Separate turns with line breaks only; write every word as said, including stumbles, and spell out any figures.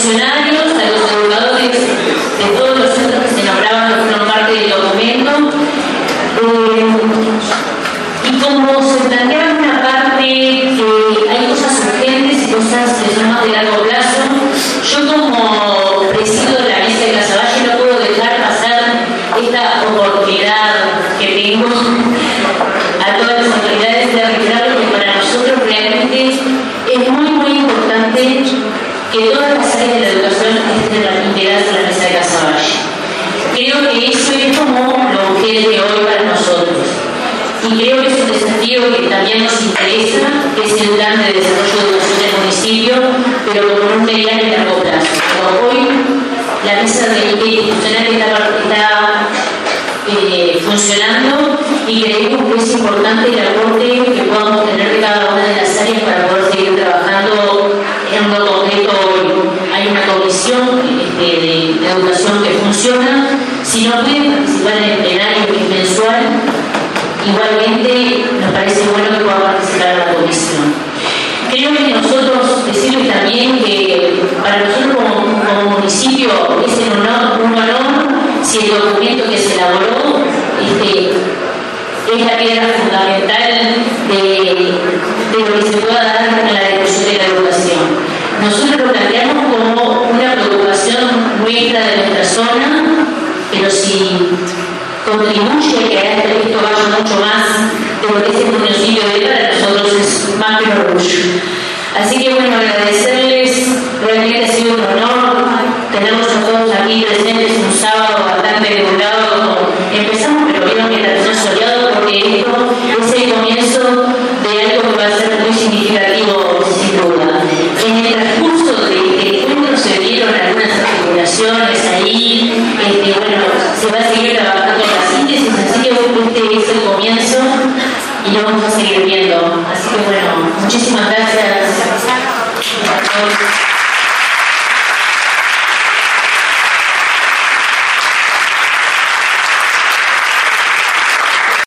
funcionarios, a los educadores de todos los centros que se nombraban, que fueron parte del documento. Eh, y como se planteaba en una parte que hay cosas urgentes y cosas que son más de largo plazo, yo como presido de la mesa de Casaballe no puedo dejar pasar esta oportunidad que tengo a todas las autoridades de reiterar que para nosotros realmente es muy muy importante que todas las áreas de la educación estén integradas en la mesa de Casaballe. Creo que eso es como lo urgente hoy para nosotros. Y creo que es un desafío que también nos interesa, que es el plan de desarrollo de educación del municipio, pero con un mediano y largo plazo. Pero hoy la mesa de institucional está, está eh, funcionando y creemos que es importante el aporte que podamos tener de cada una de las áreas para poder seguir trabajando en lo concreto hoy. Hay una comisión este, de, de educación que funciona. Si no pueden participar en el plenario que es mensual, igualmente nos parece bueno que pueda participar en la comisión. Creo que nosotros decirles también que para nosotros como, como municipio es un honor, un honor si el documento que se elaboró este, es la piedra fundamental de, de lo que se pueda dar en la discusión de la educación. Nosotros lo planteamos como una preocupación nuestra de nuestra zona, pero si contribuye a que esto vaya mucho más de lo que es el municipio de para nosotros es más que un orgullo. Así que bueno, agradecerles, realmente ha sido un honor tenerlos a todos aquí presentes un sábado bastante nublado. Empezamos, pero vieron que terminó soleado porque esto es el comienzo de algo que va a ser muy significativo sin duda. En el transcurso de este encuentro se dieron algunas articulaciones ahí